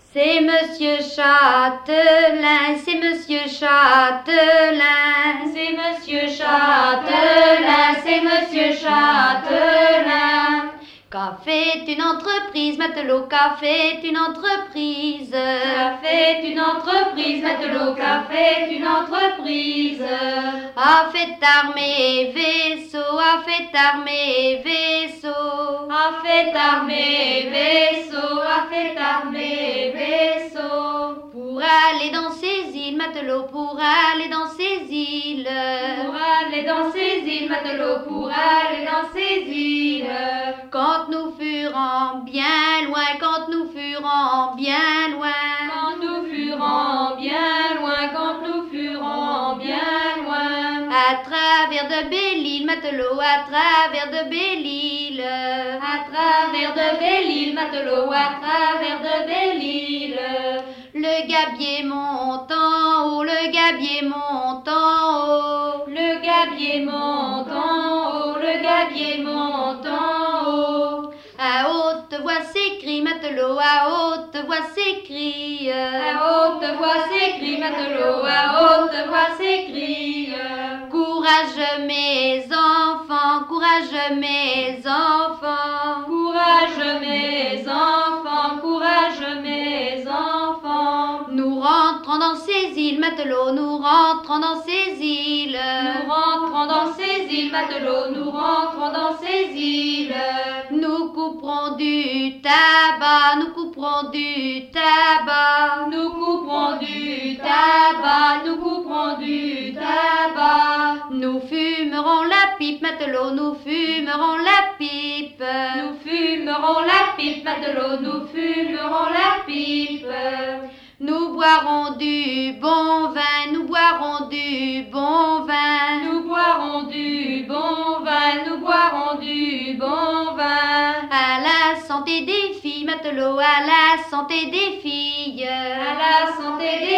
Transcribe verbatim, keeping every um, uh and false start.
C'est Monsieur Châtelain, c'est Monsieur Châtelain, c'est Monsieur Châtelain, c'est Monsieur Châtelain. Qu'a fait une entreprise, matelot, qu'a fait une entreprise, qu'a fait une entreprise, matelot, qu'a fait une entreprise. A fait armée vaisseau, a fait armée vaisseau, a fait armée vaisseau, a fait armée vaisseau. Pour aller dans ces îles, matelot, pour aller dans ces îles, pour aller dans ces îles, matelot, pour aller dans ces îles. Quand nous furons bien loin, quand nous furons bien loin, quand nous furons bien loin, quand nous furons bien loin. À travers de belles îles, matelot, à travers de belles îles, à travers de belles îles, matelot, à travers de belles îles. Le gabier monte en haut, le gabier monte en haut, le gabier monte en haut, le gabier monte en haut. À haute voix s'écrie, matelot, à haute voix s'écrie, à haute voix s'écrie, matelot, à haute voix s'écrie. Courage mes enfants, courage mes enfants, courage mes enfants, courage mes enfants. Nous rentrons dans ces îles, matelot, nous rentrons dans ces îles, nous rentrons dans ces îles, matelot, nous rentrons dans ces îles. Nous couperons du tabac, nous couperons du tabac, nous couperons du tabac, nous couperons du tabac. Nous fumerons la pipe, matelot, nous fumerons la pipe, nous fumerons la pipe, matelot, nous fumerons la pipe. Nous boirons du bon vin, nous boirons du bon vin, nous boirons du bon vin, nous boirons du bon vin. À la santé des filles, matelot, à la santé des filles, à la santé des